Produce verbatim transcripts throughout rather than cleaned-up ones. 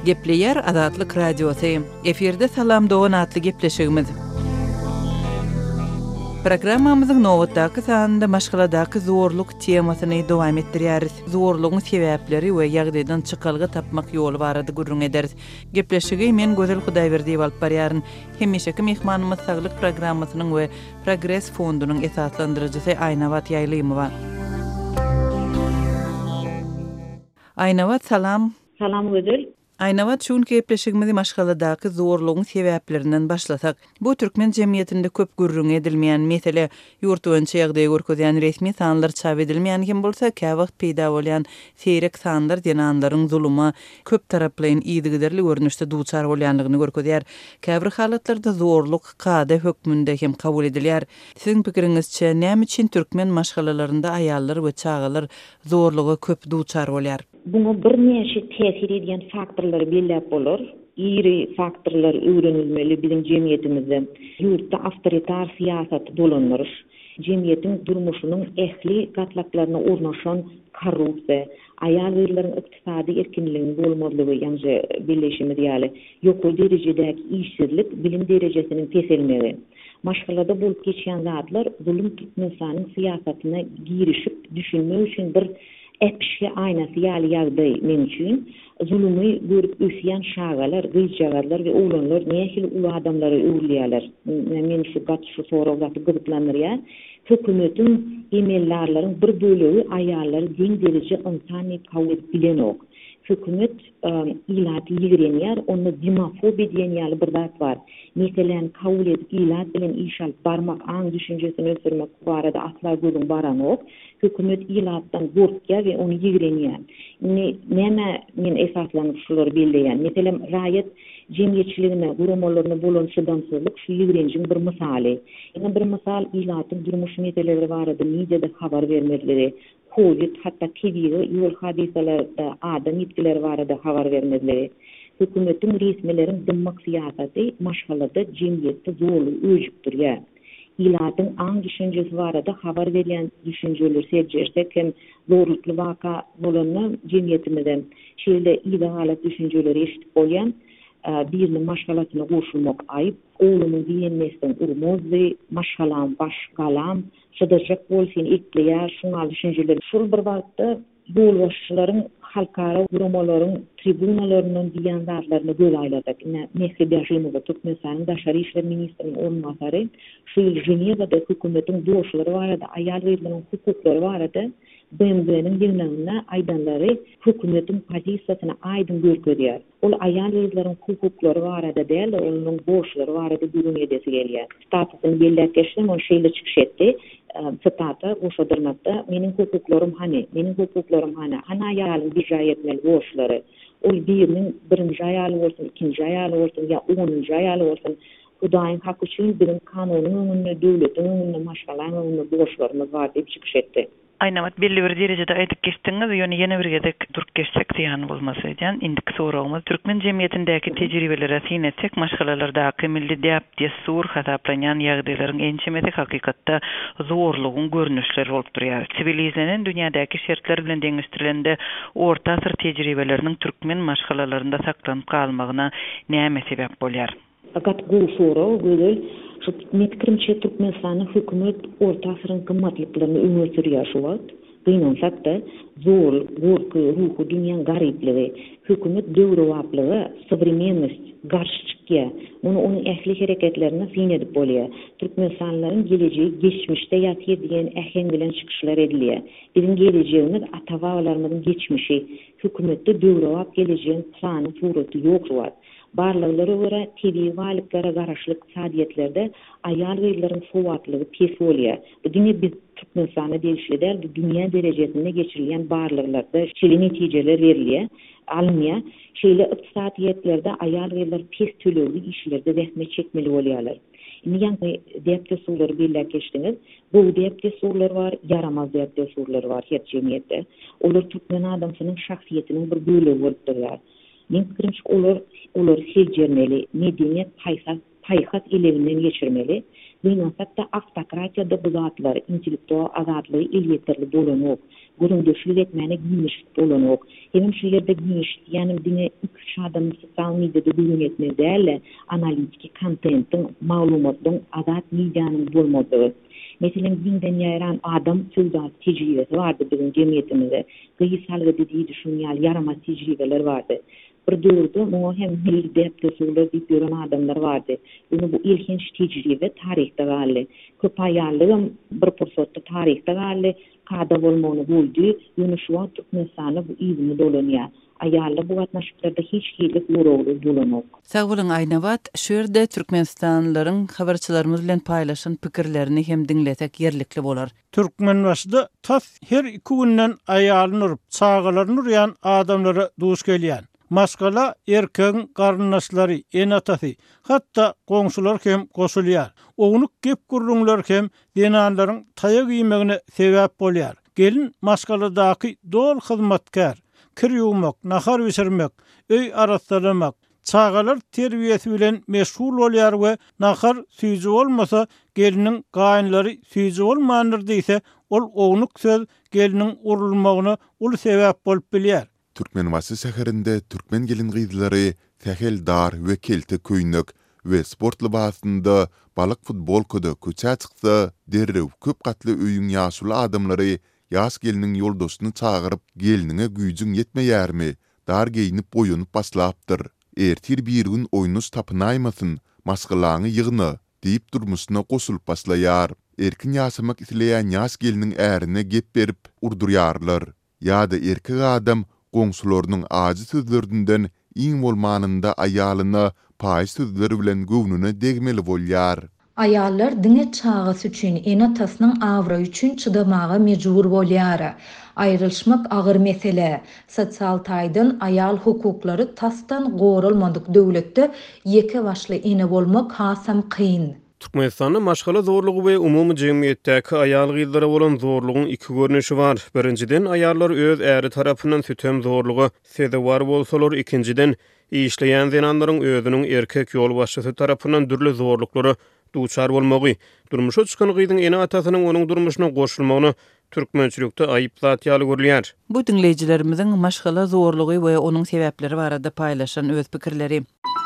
Gepleyer Azatlyk Radiosu. Eferde salam doğan atlı gepleşigimiz. Programmamyzyň nowatdaky sanynda maşgaladaky zorluk temasyny dowam etdirýäris. Zorlugyň sebäpleri we ýagdaýdan çykalgy tapmak ýoly barady gurrun ederiz. Gepleşigi men Gözel Hudaýberdiýew alyp barýaryn. Hemişeki mehmanymyz saglyk programmasynyň we Progress fondunyň esaslandyrjysy Aýnawat Ýaýlymowa. Aýnawat, salam. Salam Gözel. Aýnawat, şuň gepleşigimizi maşgaladaky zorlugyň sebäplerinden başlasak. Bu türkmen jemgyýetinde köp gurrun edilmeýän mesele ýurtwynça ýagdaýy görkezýän resmi sanlar çap edilmeýän kim bolsa, käwagt peýda bolýan seýrek sanlar denanlaryň zuluma köp taraplaýyn ýygyderli görnüşde duçar bolýanlygyny görkezýär. Käbir halatlarda zorluk kade hökmünde hem kabul edilýär. Siziň pikiriňizçe, näme üçin türkmen maşgalalarynda aýallar we çagalar zorlugy köp duçar bolýar? Buna bir neçe tesir edýän faktorlar belläp bolar. Iri faktorlar öwrenilmeli biziň jemgyýetimizde. Ýurtda awtoritar siýasat dolanýar. Jemgyýetiň durmuşynyň ähli gatlaklaryna ornaşan korrupsiýa, aýal erleriň ykdysady erkinliginiň bolmadygy, ýani birleşimi diýeli, ýokul derejedäki işsizlik, bilim derejesiniň peselmegi. Maşgalada bolup geçýän zatlar zulüm türkmenistanyň siýasatyna girişip düşünmek üçin bir Epşi aynası ýaly ýagdaý men üçin zulümy görüp ösýän şagalar, gyýjagarlar we oglanlar nähili ulu adamlary öwrülýärler. Men şu gat şu soragy gyzyklanýar. Hökümetiň emellerleriň bir bölegi aýallary diň derece insany kabul bilenok. Hökümet ilat ýigrenýär, onu dimafobi diýen ýaly bir zat bar. Meselen kabul edip ilat bilen iş alyp barmak, aň düşünjesini ösürmek barada asla gözüň baranok. Hökümet ilatdan gorkýar we onu ýigrenýär. Näme men esaslanyp şular belleýän. Meselen raýat jemgyýetçiligine, guramalaryna bolan şydamsızlyk şu ýigrenjiň bir misaly. Ýa bir misal ilatyň durmuş meselelери barada mediada habar bermedileri, Covid hatta kebiri ýol hadisalarda adam ýetkileri barada habar bermedileri. Hökümetiň resmilerin dymmak siýasaty maşgalada jemgyýetde zorly öjüp durýar. İlatyň aň düşünjesi barada habar berýän düşünjeler sejersek hem zorlukly waka bolany jemgyýetimizden şeýle ýa-da düşünjeleri eşit bolýan birni maşgalasyna goşulmak aýyp, oğluny diýenmesden urmozdy, maşgalam baş galam, şydajak bolsyn ekleýär, şuňa düşünjeler. Şol bir wagtda ýolbaşçylaryň halkara guramalaryň tribunalarynyň diýen zatlaryny gölaýladyk. Mehdi Ýaşymowa Türkmenistanyň daşary işler ministriniň ornbasary şu ýyl Jenewada hökümetiň doşlary barada, aýal erleriň hukuklary barada B M W'niň ýygnanyna aýdanlary hökümetiň pozisiýasyny aýdyn görkezýär. Ol aýal erleriň hukuklary barada däl, onuň boşlary barada gürün edesi gelýär. Statusyny belläp geçdim, o şeýle çykyş etdi. Stata goşadyrmakda meniň hukuklarym hany, meniň hukuklarym hany, hana ýalyň bir jaý etmeli boşlary. Ol biriniň birinji aýaly bolsun, ikinji aýaly bolsun, ýa onunji aýaly bolsun, Hudaýyň haky üçin biziň kanunyň öňünde, döwletiň öňünde maşgalaryň öňünde boşlarymyz bar diýip çykyş etdi. Aýnawat belli bir derejede aýdyp geçdiňiz, ýöne ýene bir gedek durup geçsek diýen bolmasy diýen. Indiki soragymyz türkmen jemgyýetindäki tejribeleri syn etsek, maşgalalardaky milli däp desur hasaplanýan ýagdaýlaryň ençemesi hakykatda zorlugyň görnüşleri bolup durýar. Sivilizlenen dünýädäki şertler bilen deňişdirilende orta asyr tejribeleriniň türkmen maşgalalarynda saklanyp kalmagyna näme sebäp bolýar? Fakat bu soru gözel şu metkirimçe Türkmenistanyň hökümet orta asyryň kymmatlyklaryny öňe sürýär şu wagt. Gynansak da zor, gorky, ruhu dünýäň garypligi, hökümet döwrewaplygy, современность, garşçykya, muny onuň ähli hereketlerine syn edip bolýar. Türkmenistanyň geleceği geçmişde ýatyr diýen ähen bilen çykyşlar edilýär. Biziň geleceğimiz ata-babalarymyzyň geçmişi, hökümetde döwrewap geleceğiň plany, suraty ýok şu wagt. Barlyklary görä tebii walyklary garaşlyk sadiýetlerde aýal erleriň sowatlygy pes bolýar. Bu diňe biz Türkmenistanyň diýişlerde bu dünýä derejesinde geçirilýän barlyklarda şeýle netijeler berilýär. Almya şeýle ykdysadyýetlerde aýal erler pes tölegli işlerde zähmet çekmeli bolýarlar. Indi depde surlary belläp geçdiňiz. Bu depde surlar bar, yaramaz depde surlar bar her jemgyýetde. Olar türkmen adamsynyň şahsiýetiniň bir bölegi bolup durýar. Men pikirimçe olar olar sejermeli, medeniýet paýsat paýhat elebinden geçirmeli. Beýnäsakda awtokratiýada bu zatlar intellektual azatlygy ilýeterli bolanok. gurun döşülük etmene giyinişlik bolanok. Hem şu yerde giyinişlik, yani dine üç adam sosyal medyada gurun etmeye değerli analitik kontentin, malumatın, adat medyanın bolmadığı. Mesela binden yaran adam sözda tecrübesi vardı bizim cemiyetimizde. Gıyısalgı dediği düşünüyor, yaramaz tecrübeler vardı. Bir dördü, o hem milli deptesular deyip gören adamlar vardı. Bunu bu ilginç tecrübe tarihte galli. Köpayarlığım bir fırsatta tarihte galli. Kada olmağını buldu. Bunu şu an Türkmenistan'a bu izini dolanıyor. Ayarlı bu atnaşıklarda hiç hilik uğrağı bulanok. Sağ olun Aynavat, şu yerde Türkmenistanlıların habarçılarımız bilen paylaşan pikirlerini hem dinletek yerlikli bolar. Türkmenbaşyda tas her iki günden ayalınıp, çağalarını uyan adamlara duş gelýän. Maskala erkeğin karnnaşlary, en atasy, hatta goňşular hem goşulýar. Oňuny gep gurrunlar hem denanlaryň taýa giýmegine sebäp bolýar. Gelin maskaladaky dol hyzmatkar, kir ýuwmak, nahar ýetirmek, öý aratsalamak, çağalar terbiýesi bilen meşgul bolýar we nahar süýji bolmasa geliniň gaýynlary süýji bolmandyr diýse, ol oňuny söz geliniň urulmagyna ul sebäp bolup bilýär. Türkmenbaşy şäherinde türkmen gelin gyzlary tähel dar we kelte köýnük we sport libasynda balyk futbolkada köçä çyksa, derrew köp gatly öýüň ýaşuly adamlary ýaş geliniň ýoldaşyny çağıryp geliniňe güýjüň ýetmeýärmi, dar geýinip boýunyp başlapdyr. Ertir bir gün oýnus tapynaýmasyn, maskalaňy ýygyny diýip durmuşyna goşulyp başlaýar. Erkin ýaşamak isleýän ýaş geliniň ärine gep berip urdurýarlar. Ýa-da erkek adam goňşularynyň azy sözlerinden iň bolmanynda aýalyna paýy sözleri bilen göwnüne degmeli bolýar. Ayallar dine çağısı üçün en atasının avra üçün çydamağa mecbur bolýar. Ayrılışmak ağır mesele. Sosial taýdan ayal hukuklary tasdan gorulmadyk döwletde ýeke başly ene bolmak hasam kyn. Türkmenistanda maşgala zorlugy we umumy jemgyýetdäki ayal gyzlara bolan zorlugyň iki görnüşi bar. Birinciden ayallar öz äri tarapyndan sütem zorlugy sezewar bolsalar, ikinciden işleýän zenanlaryň özüniň erkek ýolbaşçysy tarapyndan dürli zorluklary duçar bolmagy. Durmuşa çykan gyzyň ene atasynyň onuň durmuşyna goşulmagyny türkmençilikde aýyp zat ýaly görülýär. Bu dinleýijilerimiziň maşgala zorlugy we onuň sebäpleri barada paýlaşan öz pikirleri.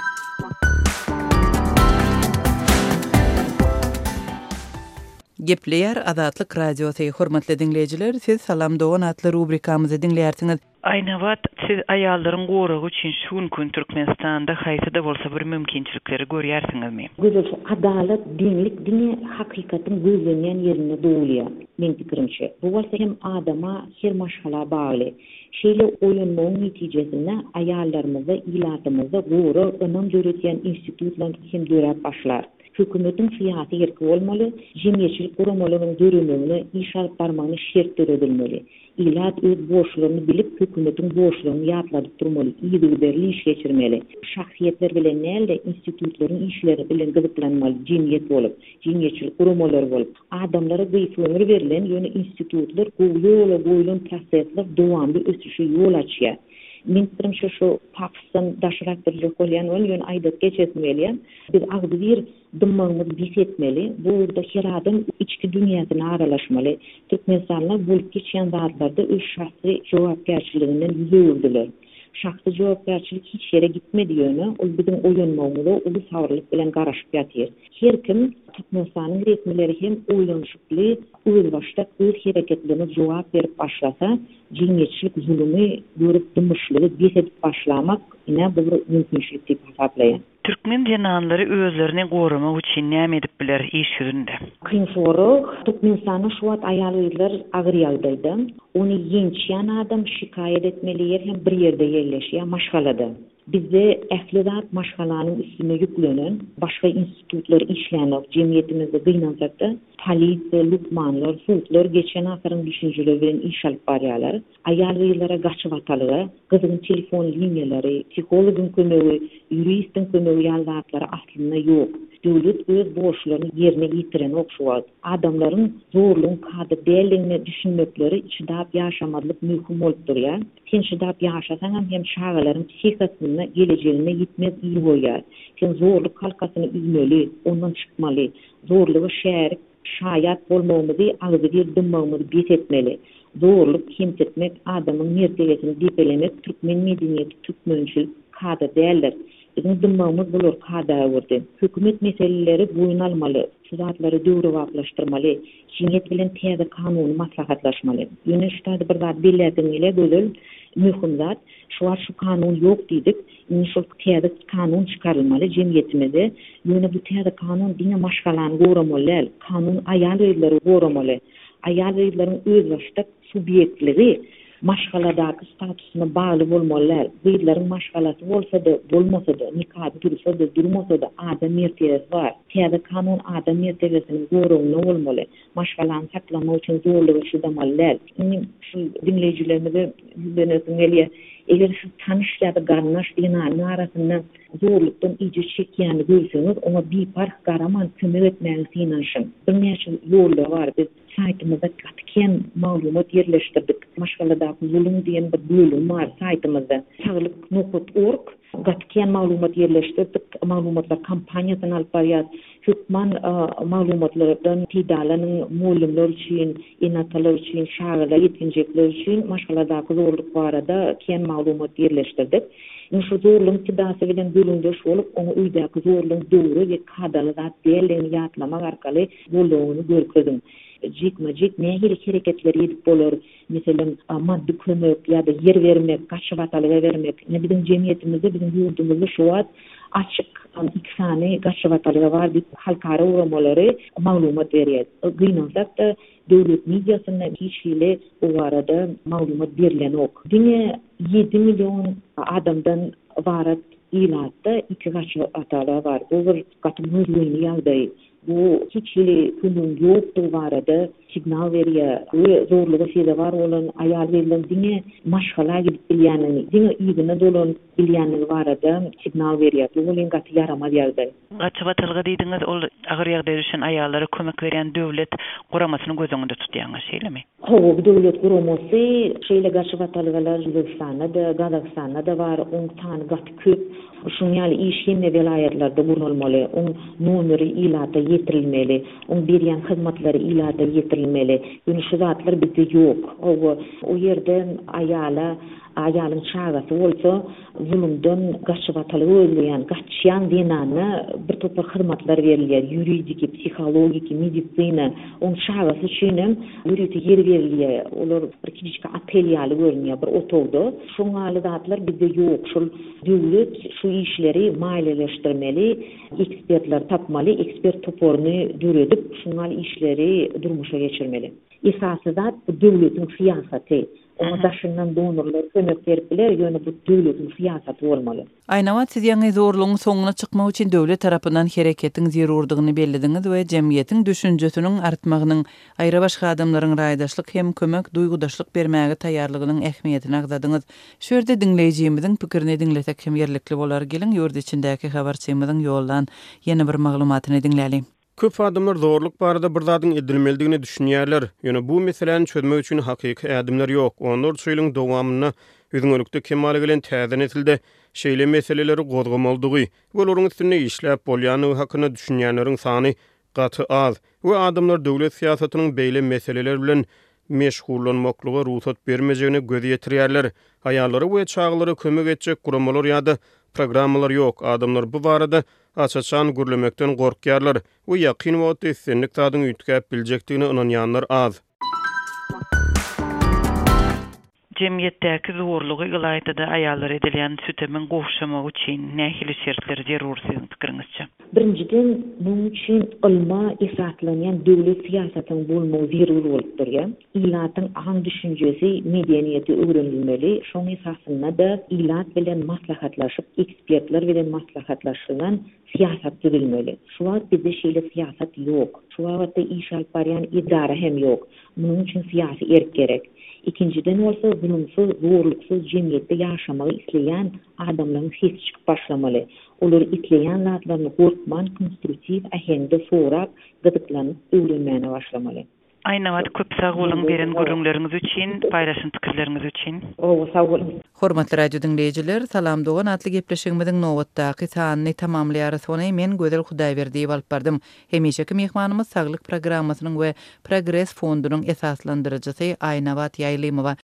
Gepleýär Azatlyk radiosy hormatly dinleýijiler, siz Salam Dogan atly rubrikamyzy dinleýärsiňiz. Aynavat, siz ayalların goragy üçin şun gün Türkmenistanda haýsada bolsa bir mümkinçilikleri görýärsiňizmi? Güzel adalet, dinlik, dini hakikatin gözlenýän ýerine dowlýar. Men pikirimçe. Bu bolsa hem adama her maşgala bagly. Şeýle oýunmagyň netijesinde ayallarymyza, ilatymyza gora önüm jöretýän institutlar hem dörät başlar. Hükümetin siyasi yerki olmalı, cemiyetçilik kuramalarının dörümünü, iş alıp barmağını şertler edilmeli. İlat öz borçlarını bilip hükümetin borçlarını yatladıp durmalı, iyi düzberli iş geçirmeli. Şahsiyetler bilen nelde institutların işleri bilen gıdıklanmalı, cemiyet olup, cemiyetçilik kuramaları olup. Adamlara gıyıf ömür verilen yönü institutlar, yola goyulun prosesler devamlı ösüşü yol açıyor. Ministrim şu şu Pakistan daşıraktırıcı kolyan ol, yön aydat geçetmeli. Biz ağzı bir dımmağımız bis etmeli. Burada her adam içki dünyasına aralaşmalı. Türkmenistanlar bulup geçen zatlarda öz şahsi cevapgerçiliğinden yüze öldüler. Şahsi cevapgerçilik hiç yere gitmedi yönü. O bizim oyunmağımızda ulu savrılık bilen garaşıp yatır. Her kim Türkmenistan'ın resmileri hem oylanışıklı, öz başta öz hareketlerine cevap verip başlasa, cemiyetçilik zulümü görüp dımışlığı bis edip başlamak yine bu mümkünçülük deyip hesaplayan. Türkmen cenanlary özlerini goramak üçin näme edip biler iş ýüzünde? Kyn soru, Türkmenistanyň şu wagt aýallar agyr ýagdaýda, ony ýençýän adam şikaýet etmeli hem bir ýerde ýerleşýär, maşgalada. Bizde ählidat maşgalanyň üstüne ýüklenen başga institutlar işlänok, jemgyýetimizde gynanjakda polisiýa, lukmanlar, sultlar geçen asyryň düşünjeleri bilen iş alyp barýarlar. Aýallara gaçyp atalygy, gyzyň telefon liniýalary, psihologyň kömegi, ýuristiň kömegi ýaldatlary aslynda ýok. Döwlet öz borçlaryny ýerine ýetiren okşuwat. Adamlaryň zorlugyň kady däliligini düşünmekleri içidap ýaşamadlyk möhüm bolup durýar. Sen şidap ýaşasaň hem şagalaryň psihikasyna gelejegine gitmez iyi bolýar. Sen zorluk halkasyny üzmeli, ondan çykmaly. Zorlugy şäher şaýat bolmagymyzy, agzy bir dımmagymyzy bis etmeli. zorluk, himsetmek, adamın mertebesini dipelemek, Türkmen medeniyeti, Türkmençil kada değerler. Bizim dımmağımız bulur kada vurdu. Hükümet meseleleri boyun almalı, suratları döwrewaplaşdyrmaly, cemiyet bilen täze kanuny maslahatlaşmaly. Ýöne şutada bir zat bellädin ile gözel mühim zat, şu şu kanun ýok diýdik, indi şu täze kanun çykarylmaly cemiyetimizde. Ýöne bu täze kanun diňe maşgalany goramoly, kanun aýal öýleri goramoly. Aýal öýlerin öz başda subyektleri maşgaladaky statusyna bagly bolmalylar. Beýlerin maşgalasy bolsa-da, bolmasa-da, nikah dursa-da, durmasa-da adam mertebesi bar. Täze kanun adam mertebesini goragyny bolmaly. Maşgalany saklamak üçin zorlugy şudamallar. Indi şu dinleýijilerimize ýüzlenýän gelýär. Eger siz tanışlarda garnaş dinanyň arasyndan zorlukdan iýje çekýäni görseňiz, ona bir park garaman kömek etmäňiz inanşyň. Bir näçe ýollar bar. Biz saytymyzda gatken maglumat ýerleşdirdik. Maşgaladaky zulüm diýen bir bölüm bar saytymyzda. saglyk nokta org gatken maglumat ýerleşdirdik. Maglumatlar kampaniýasyny alyp barýar. Hükman maglumatlardan tidalanyň muallimler üçin, enatalar üçin, şagirler, ýetinjekler üçin maşgaladaky zorluk barada ken maglumat ýerleşdirdik. Şu zorluğun tidası bilen bölündeş olup, onu uydaki zorluğun doğru ve kadalı zat değerlerini yatlamak arkaly bolýagyny görkezdim. Jik-majik nähili hereketleri edip bolar. Mesela maddi kömek ya da yer vermek, gaçywatalga vermek. Ne bizim cemiyetimizde, bizim ýurdumuzda şu wagt açyk iki sany gaçywatalga bar diýip halkara uramalary maglumat berýär. Gynansak da döwlet mediasyna hiç hile o arada maglumat berilen ok. Diňe ýedi milyon adamdan varat ilatda iki gaçywatalga bar. Bu bir gatmyrlyny ýagdaý. Bu hiç hili günün ýokdugy barada signal berýär. Bu zorlugy şeýle var bolan aýal berilen diňe maşgala gidip bilýänini, diňe ýygyna dolan bilýänini barada signal berýär. Bu bolan gaty yaramaz ýagdaý. Gaçywatalga diýdiňiz, ol agyr ýagdaýda düşen aýallara kömek berýän döwlet guramasyny gözüňizde tutýaňyz şeýlemi? Hawa döwlet guramasy şeýle gaçywatalgalar Özbekistanda da, Gazakstanda da bar, on tany gaty köp. Şuň ýaly iş hemme vilayetlerde gurulmaly, on numeri ilata yetirilmeli, on berýän hyzmatlary ilata yetirilmeli. Ýöne şu zatlar bizde ýok. O o ýerden aýala aýalyň çagasy bolsa, zulümden gaçywatalga öýleýän, gaçýan denany bir topar hyzmatlar berilýär, ýuridik, psihologik, medisina, on çagasy üçin ýuridik yer berilýär. Olar bir kiçik apel ýaly görünýär, bir otowda. Şoňa zatlar bizde ýok. Şol döwlet şu işleri maýleleşdirmeli, ekspertler tapmaly, ekspert toporuny düredip, şoňa işleri durmuşa geçirmeli. Esasy zat bu döwletiň siýasaty. Ona daşyndan donorlar kömek beripler, ýöne bu döwletiň siýasaty bolmaly. Aýnawat siz ýaňy zorlugyň soňuna çykmak üçin döwlet tarapyndan hereketiň zerurdygyny bellidiňiz we jemgyýetiň düşünjesiniň artmagynyň, aýra başga adamlaryň raýdaşlyk hem kömek duýgudaşlyk bermäge taýýarlygynyň ähmiýetini agdadyňyz. Şu ýerde dinleýijimiziň pikirini dinletek hem ýerlikli bolar. Gelin ýurt içindäki habarçymyzyň ýoldan ýene bir maglumatyny dinläýin. Köp adamlar zorluk barada bir zadyň edilmeligini düşünýärler. Ýöne bu meseleni çözmek üçin hakyky adamlar ýok. Onlar şeýleň dowamyna özüňlükde kemaly bilen täze nesilde şeýle meseleleri gozgamalydygy, olaryň üstüne işläp bolýany hakyna düşünýänleriň sany gaty az. Bu adamlar döwlet siýasatynyň beýle meseleler bilen meşgullanmaklyga ruhsat bermejegine göz ýetirýärler. Aýallary we çaglary kömek etjek guramalar ýa-da programmalar ýok. Adamlar bu barada açaçan gürlemekden gorkýarlar we ýakyn wagtda islenlik tadyň üýtgäp biljekdigine inanýanlar az. Cemiyetdäki zorlugy ýylaýda aýallar edilýän sütemin gowşamak üçin nähili şertler zerur sizin pikiriňizçe? Birinciden, bunun üçin ilma esaslanýan döwlet siýasatynyň bolmagy zerur bolup durýar. Ilatyň aň düşünjesi, medeniýeti öwrenilmeli. Şoň esasynda da ilat bilen maslahatlaşyp, ekspertler bilen maslahatlaşylan siýasat düzülmeli. Şu wagt bizde şeýle siýasat ýok. Şu wagtda iş alyp barýan idara hem ýok. Bunun üçin siýasy erk gerek. İkinciden bolsa zulümsiz, zorluksuz jemgyýetde ýaşamagy isleýän adamlaryň hiç çykyp başlamaly. Olar isleýän zatlaryny gorkman, konstruktiv ahende sorap, gydyklanyp öwrenmäne başlamaly. Ayna köp sag bolun beren gurrunlarınız üçin, paýlaşan pikirleriniz üçin. O sag bolun. Hormatly radio dinleyijiler, salam dogan atly gepleşigimiziň nowatdaky sanyny tamamlaýar sony men Gözel Hudaýberdi alyp bardym. Hemişeki mehmanymyz saglyk programmasynyň we Progress fondunyň esaslandyrjysy Aýnawat Ýaýlymowa.